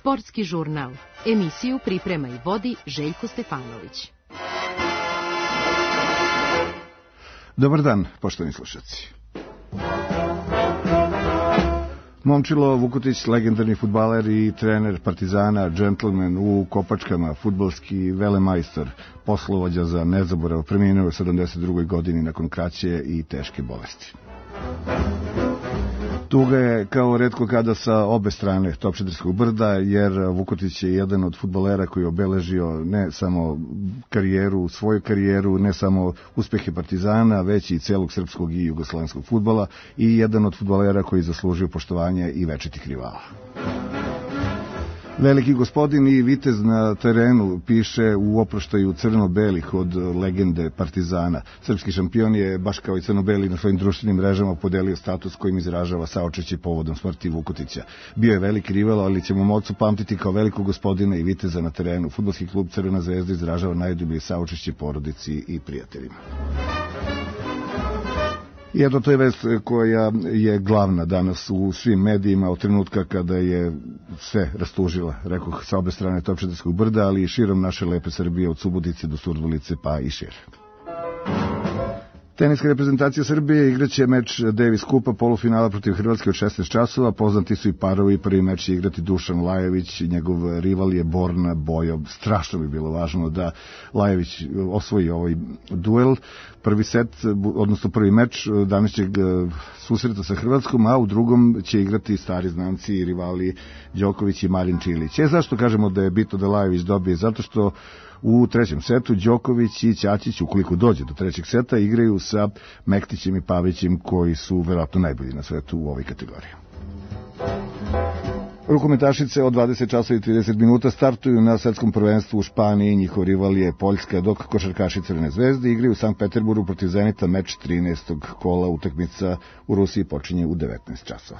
Sportski žurnal. Emisiju priprema i vodi Željko Stefanović. Dobar dan, poštovani slušaoci. Momčilo Vukotić, legendarni fudbaler i trener Partizana, džentlmen u kopačkama, fudbalski velemajstor, poslovođa za nezaborav, preminuo u 72. godini nakon kraće i teške bolesti. Tuga je kao retko kada sa obe strane Topčiderskog brda, jer Vukotić je jedan od fudbalera koji je obeležio ne samo svoju karijeru, ne samo uspehe Partizana, već i celog srpskog i jugoslovenskog fudbala i jedan od fudbalera koji zaslužio poštovanje i večitih rivala. Veliki gospodin i vitez na terenu, piše u oproštaju crno-belih od legende Partizana. Srpski šampion je, baš kao i crno-beli, na svojim društvenim mrežama podelio status kojim izražava saučešće povodom smrti Vukotića. Bio je veliki rival, ali ćemo Mocu pamtiti kao velikog gospodina i viteza na terenu. Fudbalski klub Crvena zvezda izražava najdublje saučešće porodici i prijateljima. I eto, to je vest koja je glavna danas u svim medijima od trenutka kada je sve rastužila, rekoh, sa obe strane Topčiderskog brda, ali i širom naše lepe Srbije, od Subotice do Surdulice pa i šire. Teniska reprezentacija Srbije igraće meč Davis Kupa polufinala protiv Hrvatske od 16 časova. Poznati su i parovi. Prvi meč će igrati Dušan Lajović, njegov rival je Borna Bojo. Strašno bi bilo važno da Lajović osvoji ovaj duel. Prvi set, odnosno prvi meč današnjeg susreta sa Hrvatskom, a u drugom će igrati stari znanci i rivali Đoković i Marin Čilić. Zašto kažemo da je bitno da Lajović dobije? Zato što u trećem setu Đoković i Ćaćić, ukoliko dođe do trećeg seta, igraju sa Mektićem i Pavićem, koji su verovatno najbolji na svetu u ovoj kategoriji. Rukometašice od 20 časova i 30 minuta startuju na svetskom prvenstvu u Španiji. Njihov rival je Poljska, dok košarkaši Crvene zvezde igraju u Sankt Peterburgu protiv Zenita. Meč 13. kola, utakmica u Rusiji počinje u 19 časova.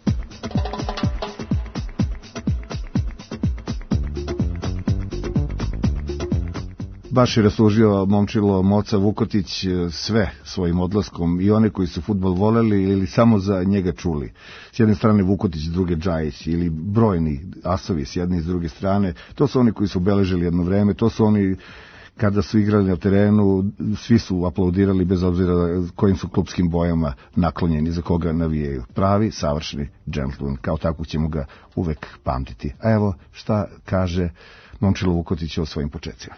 Baš je raslužio momčilo Moca Vukotić sve svojim odlaskom, i one koji su fudbal voleli ili samo za njega čuli. S jedne strane Vukotić, s druge Džajić, ili brojni asovi s jedne i s druge strane. To su oni koji su obeležili jedno vreme, to su oni kada su igrali na terenu, svi su aplaudirali bez obzira kojim su klupskim bojama naklonjeni, za koga navijaju. Pravi, savršeni džentlmen, kao tako ćemo ga uvek pamtiti. A evo šta kaže momčilo Vukotić o svojim počecima.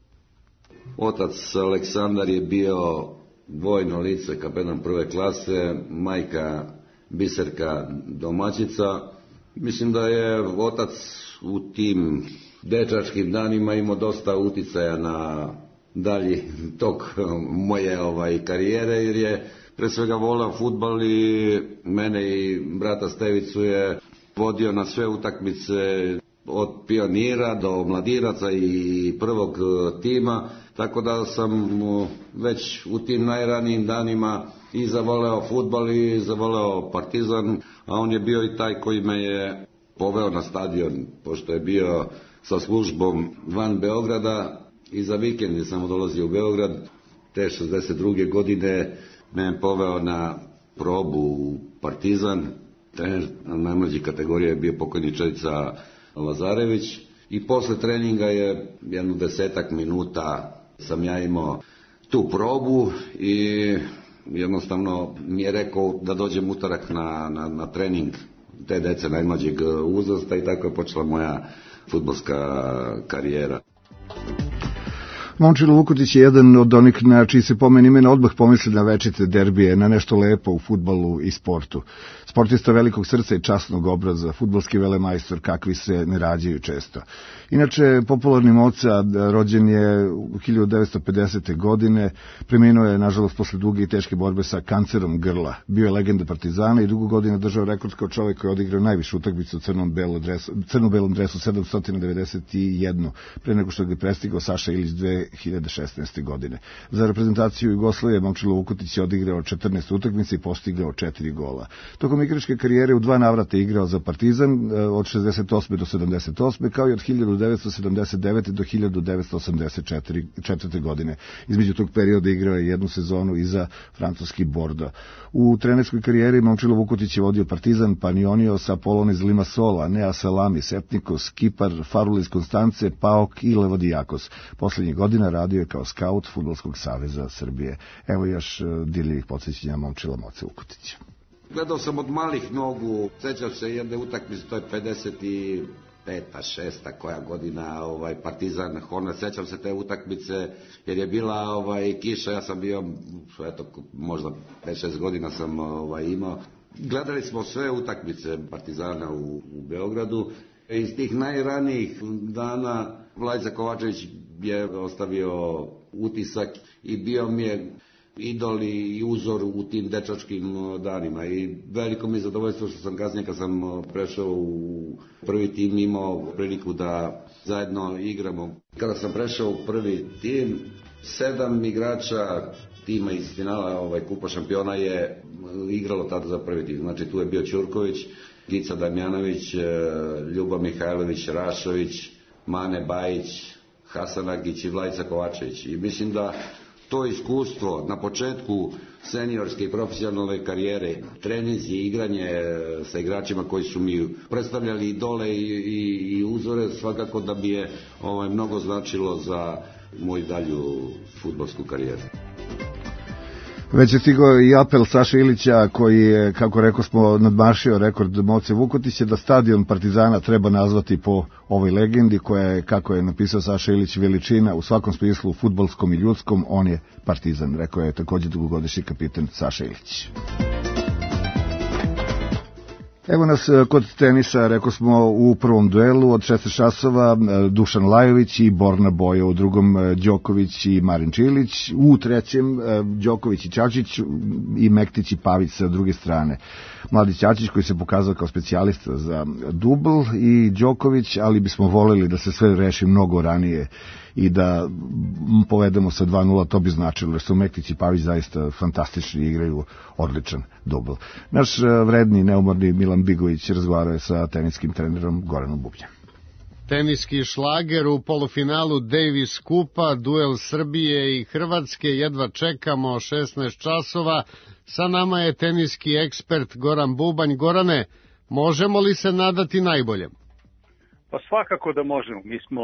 Otac Aleksandar je bio vojno lice, kapetan prve klase, majka Biserka domaćica. Mislim da je otac u tim dečačkim danima imao dosta uticaja na dalji tok moje karijere, jer je pre svega voleo fudbal i mene i brata Stevicu je vodio na sve utakmice od pionira do mladiraca i prvog tima, tako da sam već u tim najranijim danima i zavoleo fudbal i zavoleo Partizan, a on je bio i taj koji me je poveo na stadion, pošto je bio sa službom van Beograda i za vikend je samo dolazio u Beograd. Te 62. godine me je poveo na probu u Partizan. Trener najmlađih kategorija je bio pokojni Čelica Lazarević i posle treninga je jedno 10 minuta sam ja imao tu probu i jednostavno mi je rekao da dođem utorak na trening te dece najmlađeg uzrasta i tako je počela moja fudbalska karijera. Momčilo Vukotić je jedan od onih na čiji se pomen imena odmah pomisli na večite derbije, na nešto lepo u fudbalu i sportu. Sportista velikog srca i časnog obraza, fudbalski velemajstor kakvi se ne rađaju često. Inače, popularni Moca rođen je u 1950. godine, preminuo je, nažalost, posle duge i teške borbe sa kancerom grla. Bio je legenda Partizana i dugo godina držao rekord kao čovjek koji je odigrao najvišu utakmicu u crno-belom dresu 791, pre nego što ga je prestigao Saša Ilić 2016. godine. Za reprezentaciju Jugoslavije Momčilo Vukotić je odigrao 14 utakmica i postigao 4 gola. Tokom igračke karijere u 2 navrata igrao za Partizan od 68. do 78. kao i od 1979. do 1984. godine. Između tog perioda igrao je jednu sezonu i za francuski Bordeaux. U trenerskoj karijeri Momčilo Vukotić je vodio Partizan, Panionios, Apolon iz Limassola, Nea Salamis, Etnikos, Kipar, Farul iz Konstance, PAOK i Levodijakos. Poslednjih godina radio je kao skaut Fudbalskog saveza Srbije. Evo još dirljivih podsjećanja Momčila Moce Vukotića. Gledao sam od malih nogu, sećam se jedne utakmice, to je 55. 6. koja godina, Partizan Hornet, sećam se te utakmice jer je bila kiša, ja sam bio, eto, možda 5-6 godina sam imao. Gledali smo sve utakmice Partizana u Beogradu. Iz tih najranijih dana Vlajza Kovačević je ostavio utisak i bio mi je idol i uzor u tim dečačkim danima i veliko mi je zadovoljstvo što sam kasnije kad sam prešao u prvi tim imao priliku da zajedno igramo. Kada sam prešao u prvi tim, 7 igrača tima iz finala Kupa šampiona je igralo tada za prvi tim. Znači tu je bio Ćurković, Gica Damjanović, Ljubo Mihajlović, Rašović, Mane Bajić, Hasan Agić i Vlajca Kovačević. I mislim da to iskustvo na početku seniorske i profesionalne karijere, treninzi i igranje sa igračima koji su mi predstavljali idole i uzore, svakako da bi je mnogo značilo za moju dalju fudbalsku karijeru. Već je stigao i apel Saše Ilića koji je, kako rekao smo, nadmašio rekord Moce Vukotića da stadion Partizana treba nazvati po ovoj legendi koja je, kako je napisao Saša Ilić, veličina u svakom smislu fudbalskom i ljudskom, on je Partizan, rekao je također dugogodišnji kapitan Saša Ilić. Evo nas kod tenisa, rekao smo u prvom duelu od 16 časova Dušan Lajović i Borna Bojo, u drugom Đoković i Marin Čilić, u trećem Đoković i Čačić i Mektić i Pavić sa druge strane. Mladi Čačić koji se pokazao kao specijalista za dubl i Đoković, ali bismo voleli da se sve reši mnogo ranije i da povedemo sa 2-0, to bi značilo, jer su Mektić i Pavić zaista fantastični, igraju odličan dubl. Naš vredni, neumorni Milan Bigović razgovarao je sa teniskim trenerom Goranom Bubnjem. Teniski šlager u polufinalu Davis Kupa, duel Srbije i Hrvatske, jedva čekamo 16 časova. Sa nama je teniski ekspert Goran Bubanj. Gorane, možemo li se nadati najboljem? Pa svakako da možemo. Mi smo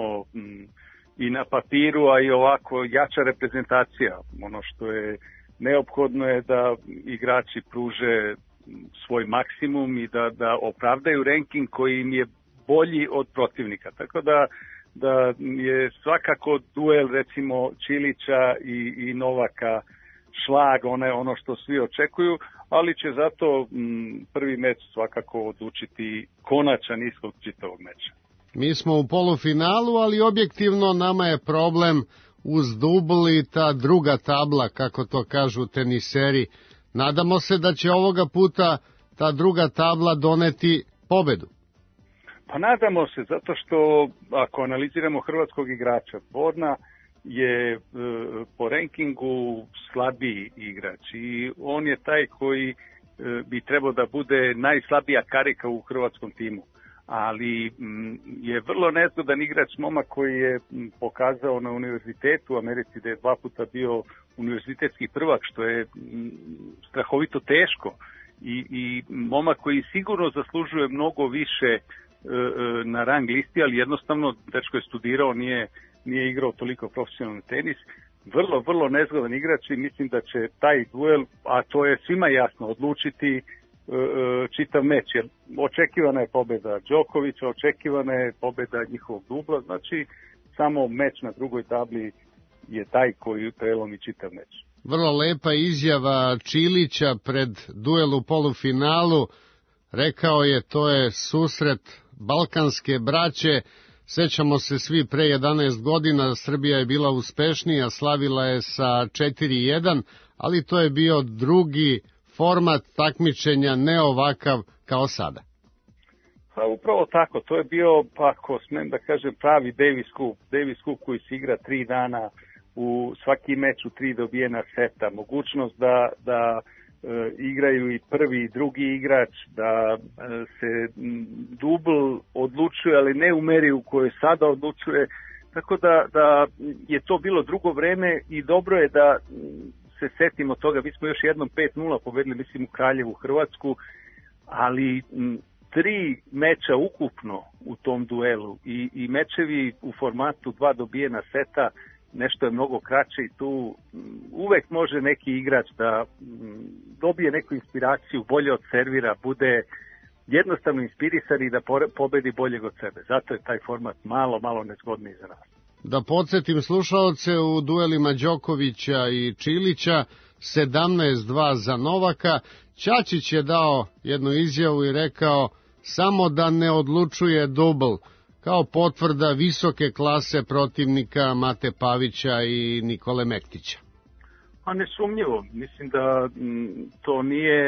i na papiru, a i ovako jača reprezentacija. Ono što je neophodno je da igrači pruže svoj maksimum i da opravdaju ranking koji im je bolji od protivnika. Tako da je svakako duel recimo Čilića i Novaka šlag, ono što svi očekuju, ali će zato prvi meč svakako odlučiti konačan ishod čitavog meča. Mi smo u polufinalu, ali objektivno nama je problem uz dubl i ta druga tabla, kako to kažu teniseri. Nadamo se da će ovoga puta ta druga tabla doneti pobedu. Pa nadamo se, zato što ako analiziramo hrvatskog igrača, Borna je po rankingu slabiji igrač i on je taj koji bi trebao da bude najslabija karika u hrvatskom timu. Ali je vrlo nezgodan igrač, momak koji je pokazao na univerzitetu u Americi da je 2 puta bio univerzitetski prvak, što je strahovito teško i momak koji sigurno zaslužuje mnogo više na rang listi, ali jednostavno dečko je studirao, nije igrao toliko profesionalni tenis. Vrlo nezgodan igrač i mislim da će taj duel, a to je svima jasno, odlučiti čitav meč, jer očekivana je pobeda Đokovića, očekivana je pobeda njihovog dubla, znači samo meč na drugoj tabli je taj koji prelomi čitav meč. Vrlo lepa izjava Čilića pred duel u polufinalu, rekao je to je susret balkanske braće. Sećamo se svi, pre 11 godina Srbija je bila uspešnija, slavila je sa 4-1, ali to je bio drugi format takmičenja, ne ovakav kao sada. Pa upravo tako, to je bio, pa ako smem da kažem, pravi Davis Cup koji se igra 3 dana u svaki meč u 3 dobijena seta, mogućnost da igraju i prvi i drugi igrač, da se dubl odlučuje, ali ne u meri u kojoj sada odlučuje, tako da je to bilo drugo vreme i dobro je da se setimo toga. Mi smo još jednom 5-0 pobedili, mislim, u Kraljevu, Hrvatsku, ali 3 meča ukupno u tom duelu i mečevi u formatu 2 dobijena seta, nešto je mnogo kraće i tu uvek može neki igrač da dobije neku inspiraciju, bolje od servira, bude jednostavno inspirisan i da pobedi boljeg od sebe. Zato je taj format malo nezgodniji za nas. Da podsjetim slušaoce, u duelima Đokovića i Čilića 17-2 za Novaka. Ćačić je dao jednu izjavu i rekao samo da ne odlučuje dubl, kao potvrda visoke klase protivnika Mate Pavića i Nikole Mektića. A nesumnjivo, mislim da to nije,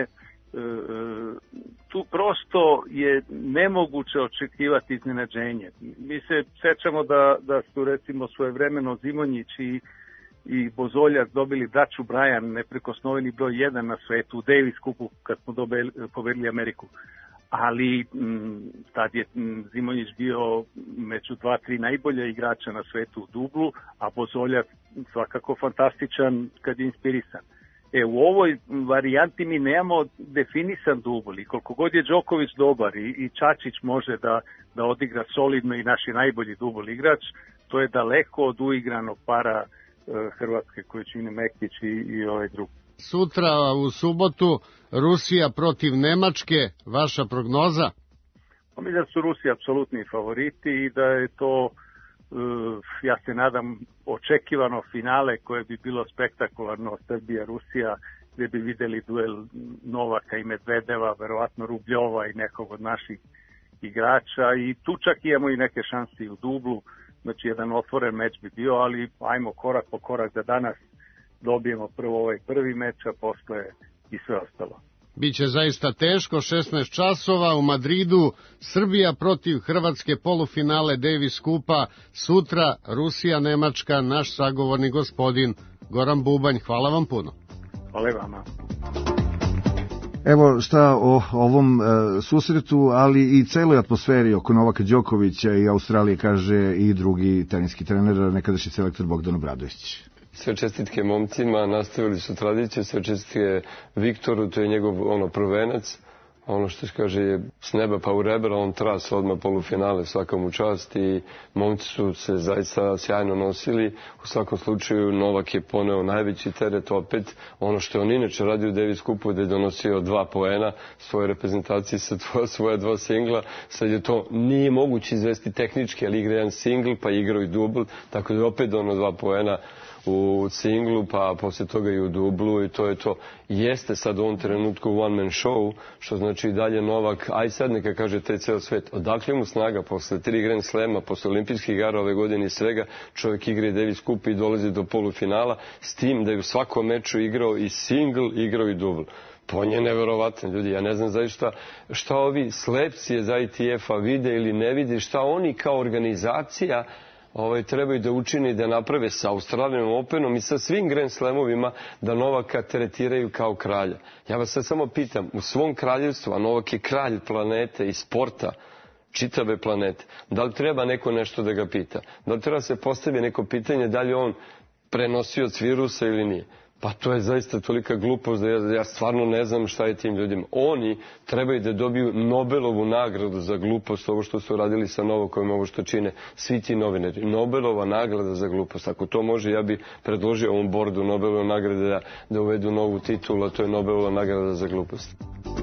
tu prosto je nemoguće očekivati iznenađenje. Mi se sećamo da su recimo svojevremeno Zimonjić i Bozoljac dobili Daču Brajan, neprikosnoveni broj 1 na svetu, u Davis Cupu kad smo pobedili Ameriku. Ali tad je Zimonjić bio među 2-3 najbolje igrača na svetu u dublu, a Bozoljac svakako fantastičan kad je inspirisan. U ovoj varijanti mi nemamo definisan dubl i koliko god je Đoković dobar i Čačić može da odigra solidno i naši najbolji dubl igrač, to je daleko od uigranog para Hrvatske koji čini Mektić i ovaj drugi. Sutra u subotu Rusija protiv Nemačke, vaša prognoza? Mislim da su Rusi apsolutni favoriti i da je to, ja se nadam, očekivano finale koje bi bilo spektakularno, Srbija-Rusija, gdje bi videli duel Novaka i Medvedeva, verovatno Rubljova i nekog od naših igrača i tu čak imamo i neke šanse u dublu, znači jedan otvoren meč bi bio, ali ajmo korak po korak da danas dobijemo prvo ovaj prvi meč, a posle i sve ostalo. Biće zaista teško, 16 časova u Madridu, Srbija protiv Hrvatske, polufinale Davis Kupa, sutra Rusija-Nemačka, naš sagovornik gospodin Goran Bubanj. Hvala vam puno. Hvala vama. Evo šta o ovom susretu, ali i celoj atmosferi oko Novaka Đokovića i Australije kaže i drugi teniski trener, nekadašnji selektor Bogdan Obradović. Sve čestitke momcima, nastavili su tradiciju, sve čestitke Viktoru, to je njegov prvenac, ono što se kaže je s neba pa u rebra, on tras odmah polufinale, svakom u čast i momci su se zaista sjajno nosili. U svakom slučaju Novak je poneo najveći teret opet, ono što je on inače radio u Davis Cupu, da je donosio 2 poena svoje reprezentacije sa svoja 2 singla. Sad je to nije moguće izvesti tehnički, ali igra jedan singl pa igrao i dubl, tako da je opet donao 2 poena u singlu, pa poslije toga i u dublu i to je to. Jeste sad u ovom trenutku one man show, što znači i dalje Novak, aj sad neka kaže taj ceo svet. Odakle mu snaga posle 3 Grand Slema, posle olimpijskih igara ove godine i svega, čovjek igra i Davis Cup i dolazi do polufinala, s tim da je u svakom meču igrao i singl, igrao i dubl. To je neverovatno, ljudi. Ja ne znam zaista šta ovi slepci za ITF-a vide ili ne vide, šta oni kao organizacija trebaju da učini da naprave sa Australijanom Openom i sa svim Grand Slamovima da Novaka tretiraju kao kralja. Ja vas sad samo pitam, u svom kraljevstvu, a Novak je kralj planete i sporta, čitave planete, da li treba neko nešto da ga pita? Da li treba se postavi neko pitanje da li on prenosioc virusa ili nije? Pa to je zaista tolika glupost da ja stvarno ne znam šta je tim ljudima. Oni trebaju da dobiju Nobelovu nagradu za glupost, ovo što su radili sa Novakom, ovo što čine svi ti novinari. Nobelova nagrada za glupost. Ako to može, ja bi predložio ovom bordu Nobelove nagrade da uvedu novu titulu, a to je Nobelova nagrada za glupost.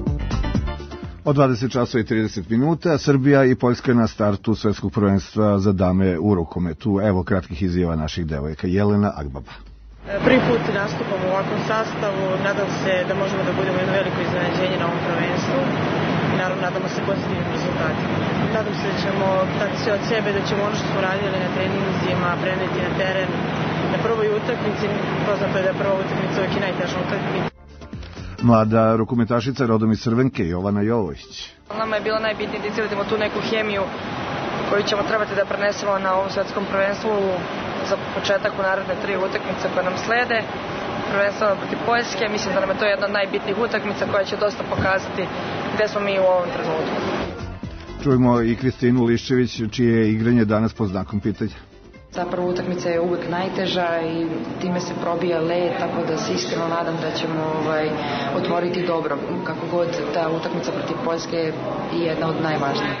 Od 20 časova i 30 minuta Srbija i Poljska na startu svetskog prvenstva za dame u rukometu. Evo kratkih izjava naših devojaka. Jelena Agbaba. Prvi put nastupamo u ovakvom sastavu, nadam se da možemo da budemo jedno veliko iznenađenje na ovom prvenstvu i naravno nadamo se pozitivnim rezultatima. Nadam se da ćemo dati sve od sebe, da ćemo ono što smo radili na treninzima preneti na teren na prvoj utakmici. Poznato je da je prva utakmica uvijek i najteža utakmica. Mlada rukometašica rodom iz Crvenke, Jovana Jovović. Nama je bilo najbitnije da izgradimo tu neku hemiju koju ćemo trebati da prenesemo na ovom svetskom prvenstvu za početak u naredne 3 utakmice koje nam slede. Prvenstveno protiv Poljske, mislim da nam je to jedna od najbitnijih utakmica koja će dosta pokazati gde smo mi u ovom trenutku. Čujemo i Kristinu Liščević, čije je igranje danas pod znakom pitanja. Zapravo utakmica je uvek najteža i time se probija led, tako da se iskreno nadam da ćemo otvoriti dobro. Kako god, ta utakmica protiv Poljske je jedna od najvažnijih.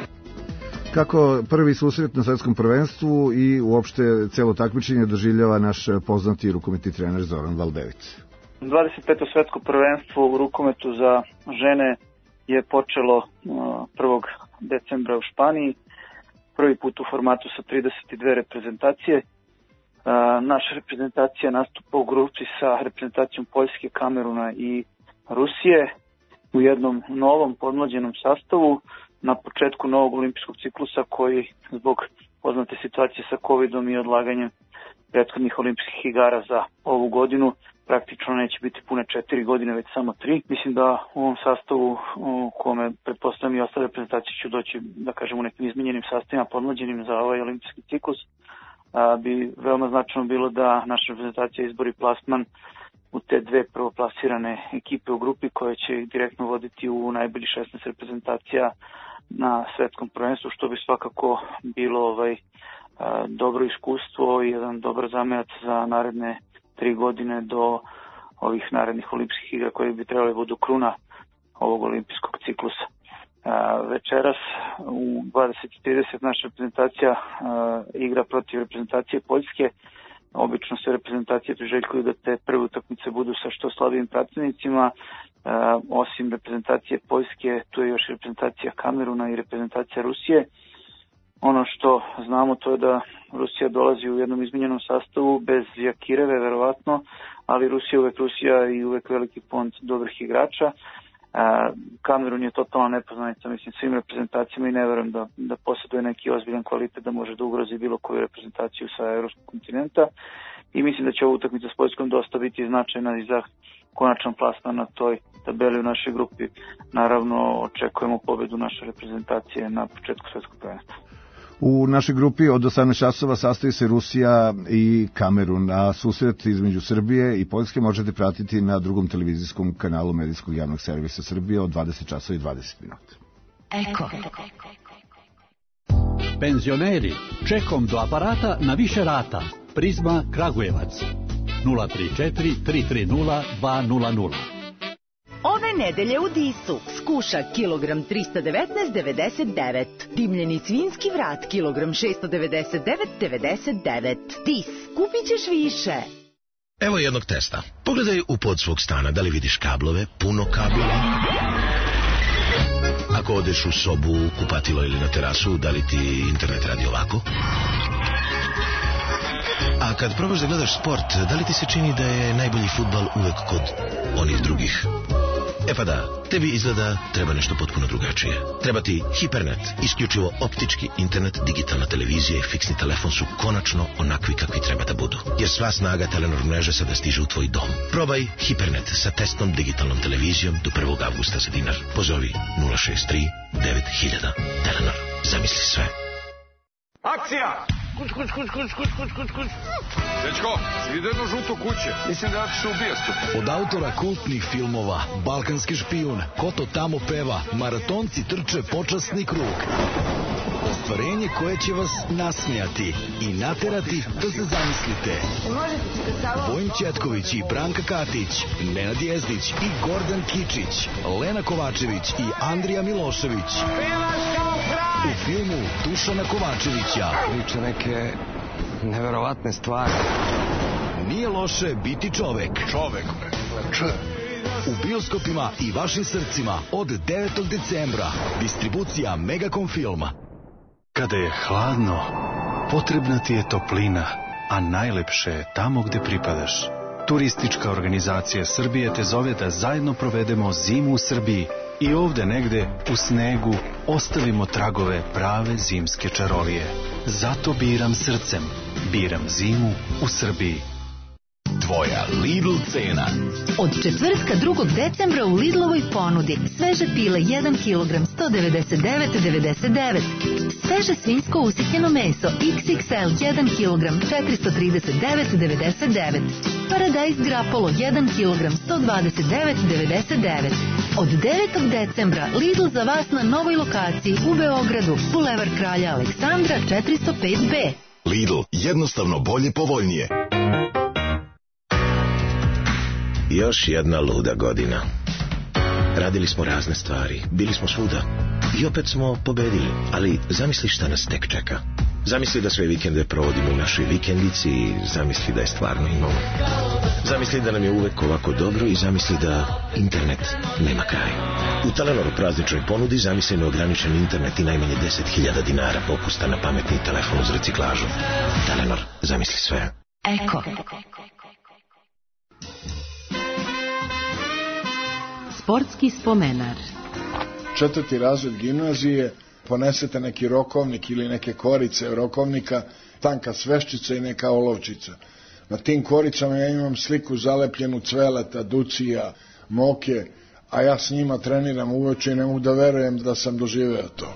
Kako prvi susret na svetskom prvenstvu i uopšte celo takmičenje doživljava naš poznati rukometni trener Zoran Valdević? 25. svetsko prvenstvo u rukometu za žene je počelo 1. decembra u Španiji. Prvi put u formatu sa 32 reprezentacije. Naša reprezentacija nastupa u grupi sa reprezentacijom Poljske, Kameruna i Rusije u jednom novom podmlađenom sastavu na početku novog olimpijskog ciklusa koji zbog poznate situacije sa covidom i odlaganjem prethodnih olimpijskih igara za ovu godinu praktično neće biti pune 4 godine, već samo 3. Mislim da u ovom sastavu u kome pretpostavljam i ostale reprezentacije ću doći, da kažem, u nekim izmenjenim sastavima podmlađenim za ovaj olimpijski ciklus, bi veoma značajno bilo da naša reprezentacija izbori plasman u te 2 prvoplasirane ekipe u grupi koje će ih direktno voditi u najbolji 16 reprezentacija na svetskom prvenstvu, što bi svakako bilo dobro iskustvo i jedan dobar zamajac za naredne 3 godine do ovih narednih olimpijskih igra koje bi trebali budu kruna ovog olimpijskog ciklusa. Večeras u 20:30 naša reprezentacija igra protiv reprezentacije Poljske. Obično se reprezentacije priželjkuju da te prve utakmice budu sa što slabijim protivnicima. Osim reprezentacije Poljske, tu je još reprezentacija Kameruna i reprezentacija Rusije. Ono što znamo to je da Rusija dolazi u jednom izmenjenom sastavu bez Jakireve, verovatno, ali Rusija uvek Rusija i uvek veliki fond dobrih igrača. Kamerun je totalna nepoznanica, mislim, svim reprezentacijama i ne verujem da posjeduje neki ozbiljan kvalitet da može da ugrozi bilo koju reprezentaciju sa evropskog kontinenta. I mislim da će ova utakmica s Poljskom dosta biti značajna i za konačan plasman na toj tabeli u našoj grupi. Naravno, očekujemo pobedu naše reprezentacije na početku svetskog prvenstva. U našoj grupi od 18 časova sastoji se Rusija i Kamerun, a susret između Srbije i Poljske možete pratiti na drugom televizijskom kanalu medijskog javnog servisa Srbije od 20 časova i 20 minuta. Eko. Penzioneri, čekom do aparata na više rata. Prizma Kragujevac 034 330 200. Ove nedelje u Disu skuša kilogram 319,99. Dimljeni svinjski vrat kilogram 699,99. Dis, kupit ćeš više. Evo jednog testa. Pogledaj u pod svog stana da li vidiš kablove, puno kabela. Ako odeš u sobu, kupatilo ili na terasu, da li ti internet radi ovako? A kad probaš da gledaš sport, da li ti se čini da je najbolji fudbal uvek kod onih drugih? E pa da, tebi izgleda treba nešto potpuno drugačije. Treba ti Hipernet, isključivo optički internet, digitalna televizija i fiksni telefon su konačno onakvi kakvi treba da budu. Jer sva snaga Telenor mreže sada stiže u tvoj dom. Probaj Hipernet sa testnom digitalnom televizijom do 1. avgusta za dinar. Pozovi 063 9000. Telenor, zamisli sve. Akcija! Kuć. Dečko, si vidio jednu žutu kuće? Mislim da je otišao u bioskop. Od autora kultnih filmova Balkanski špijun, Ko to tamo peva, Maratonci trče počasni krug. Ostvarenje koje će vas nasmijati i naterati da se zamislite. Vojin Ćetković i Branka Katić, Nenad Jezdić i Gordan Kičić, Lena Kovačević i Andrija Milošević. U filmu Dušana Kovačevića. Priča neke neverovatne stvari. Nije loše biti čovek. Čovek, bre. U bioskopima i vašim srcima od 9. decembra. Distribucija Megacom filma. Kada je hladno, potrebna ti je toplina, a najlepše je tamo gde pripadaš. Turistička organizacija Srbije te zove da zajedno provedemo zimu u Srbiji i ovde negde u snegu ostavimo tragove prave zimske čarolije. Zato biram srcem. Biram zimu u Srbiji. Tvoja Lidl cena. Od četvrtka 2. decembra u Lidlovoj ponudi sveže pile 1 kg 199,99. sveže svinjsko usitnjeno meso XXL 1 kg 439,99. Paradajz grapolo 1 kg 129,99. Od 9. decembra Lidl za vas na novoj lokaciji u Beogradu, Bulevar Kralja Aleksandra 405B. Lidl, jednostavno bolje, povoljnije. Još jedna luda godina. Radili smo razne stvari, bili smo svuda i opet smo pobedili, ali zamisli šta nas tek čeka. Zamisli da sve vikende provodimo u našoj vikendici i zamisli da je stvarno imamo. Zamisli da nam je uvek ovako dobro i zamisli da internet nema kraja. U Telenoru prazničnoj ponudi zamisli neograničen internet i najmanje 10.000 dinara popusta na pametni telefon uz reciklažu. Telenor, zamisli sve. Eko. Sportski spomenar. 4. razred gimnazije, ponesete neki rokovnik ili neke korice rokovnika, tanka sveščica i neka olovčica. Na tim koricama ja imam sliku zalepljenu Cveleta, Ducija, Moke, a ja s njima treniram uveče i ne mogu da verujem da sam doživeo to.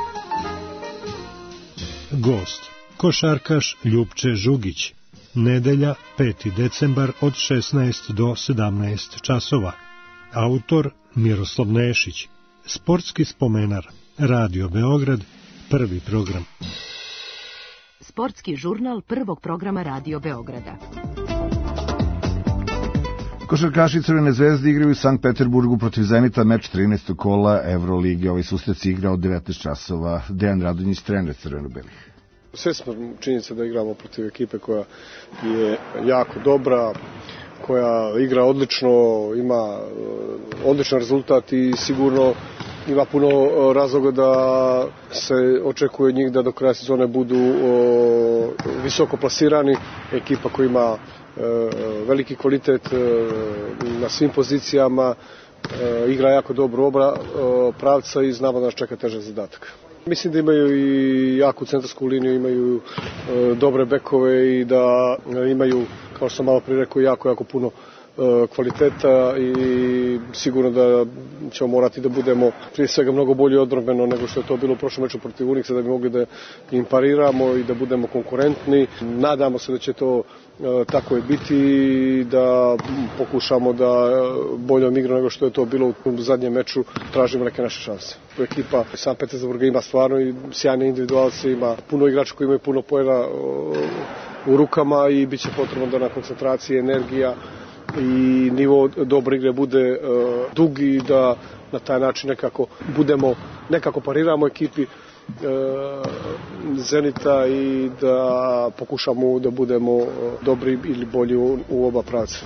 Gost, košarkaš Ljupče Žugić. Nedelja, 5. decembar od 16 do 17 časova. Autor Miroslav Nešić. Sportski spomenar. Radio Beograd, prvi program. Sportski žurnal prvog programa Radio Beograda. Košarkaši Crvene zvezde igraju u Sankt Peterburgu protiv Zenita, meč 13. kola Evrolige. Ovaj susret se igra od 19 časova. Dejan Radonjić, trener crveno-belih. Sve smo činjenica da igramo protiv ekipe koja je jako dobra, koja igra odlično, ima odličan rezultat i sigurno ima puno razloga da se očekuje njih da do kraja sezone budu visoko plasirani. Ekipa koja ima veliki kvalitet na svim pozicijama, igra jako dobro oba pravca i znamo da nas čeka težak zadatak. Mislim da imaju i jaku centarsku liniju, imaju dobre bekove i da imaju, kao što sam malo prije rekao, jako puno kvaliteta i sigurno da ćemo morati da budemo prije svega mnogo bolje odbrambeno nego što je to bilo u prošlom meču protiv Uniksa, da bi mogli da im pariramo i da budemo konkurentni. Nadamo se da će to tako je biti, da pokušamo da boljom igram nego što je to bilo u zadnjem meču, tražimo neke naše šanse. Ekipa Sankt Petersburga ima stvarno i sjajne individualce, ima puno igrača koji imaju puno poena u rukama i bit će potrebno da na koncentraciji, energija i nivo dobre igre bude dug i da na taj način nekako pariramo ekipi Zenita i da pokušamo da budemo dobri ili bolji u oba pravca.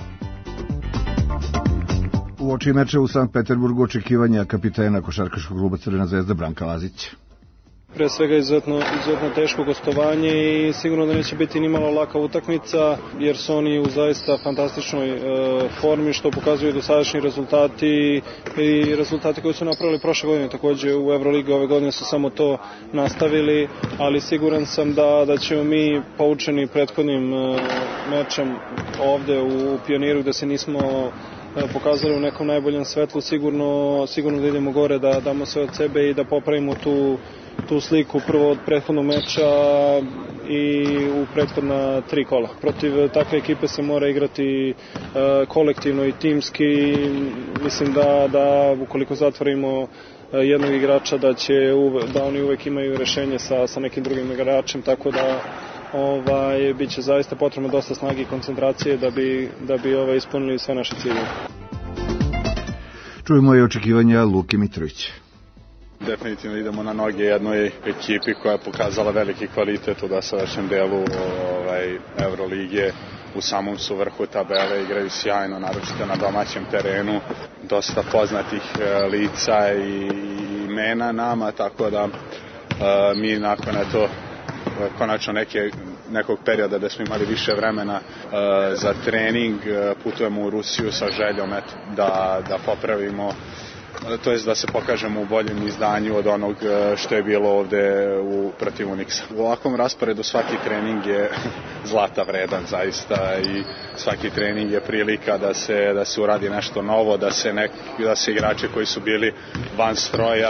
U oči meča u Sankt Peterburgu očekivanja kapitena košarkaškog kluba Crvena zvezda Branka Lazića. Pre svega izuzetno teško gostovanje i sigurno da neće biti ni malo laka utakmica jer su oni u zaista fantastičnoj formi što pokazuju dosadašnji rezultati i rezultati koji su napravili prošle godine. Takođe u Euroligi ove godine su samo to nastavili, ali siguran sam da ćemo mi poučeni prethodnim mečem ovde u Pioniru gde se nismo pokazali u nekom najboljem svetlu, sigurno da idemo gore, da damo sve od sebe i da popravimo tu sliku prvo od prethodnog meča i u prethodna 3 kola. Protiv takve ekipe se mora igrati kolektivno i timski. Mislim da ukoliko zatvorimo jednog igrača da oni uvek imaju rešenje sa nekim drugim igračem, tako da bit će zaista potrebno dosta snage i koncentracije da bi ispunili sve naše ciljeve. Čujemo i očekivanja Luke Mitrovića. Definitivno idemo na noge jednoj ekipi koja je pokazala veliki kvalitet u dosadašnjem delu Evrolige. U samom su vrhu tabele, igraju sjajno, naročito na domaćem terenu. Dosta poznatih lica i imena nama, tako da mi nakon konačno nekog perioda da smo imali više vremena za trening, putujemo u Rusiju sa željom da popravimo, to jest da se pokažemo u boljem izdanju od onog što je bilo ovde protiv Uniksa. U ovakvom rasporedu svaki trening je zlata vredan zaista i svaki trening je prilika da se uradi nešto novo, da se igrači koji su bili van stroja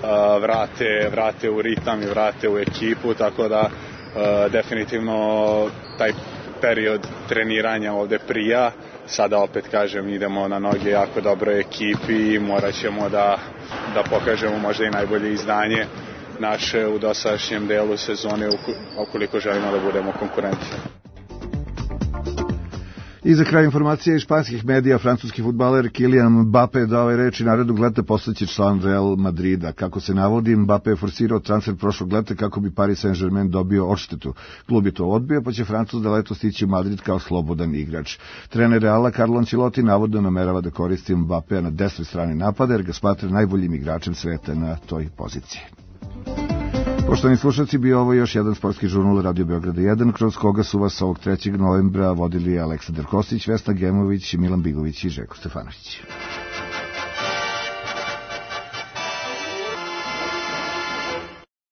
vrate u ritam i vrate u ekipu, tako da definitivno taj period treniranja ovde prija. Sada opet kažem, idemo na noge jako dobroj ekipi i morat ćemo da pokažemo možda i najbolje izdanje naše u dosadašnjem delu sezone ukoliko želimo da budemo konkurenti. I za kraj informacije iz španskih medija, francuski fudbaler Kylian Mbappé dao je reč i narednog leta postaće član Real Madrida. Kako se navodi, Mbappé je forsirao transfer prošlog leta kako bi Paris Saint-Germain dobio odštetu. Klub je to odbio, pa će Francuz da leto stići u Madrid kao slobodan igrač. Trener Reala Carlo Ancelotti navodno namerava da koristi Mbappéa na desnoj strani napada jer ga smatra najboljim igračem sveta na toj poziciji. Poštovani slušalci, bio ovo još jedan sportski žurnal Radio Beograda 1, kroz koga su vas ovog 3. novembra vodili Aleksandar Kostić, Vesna Gemović, Milan Bigović i Željko Stefanović.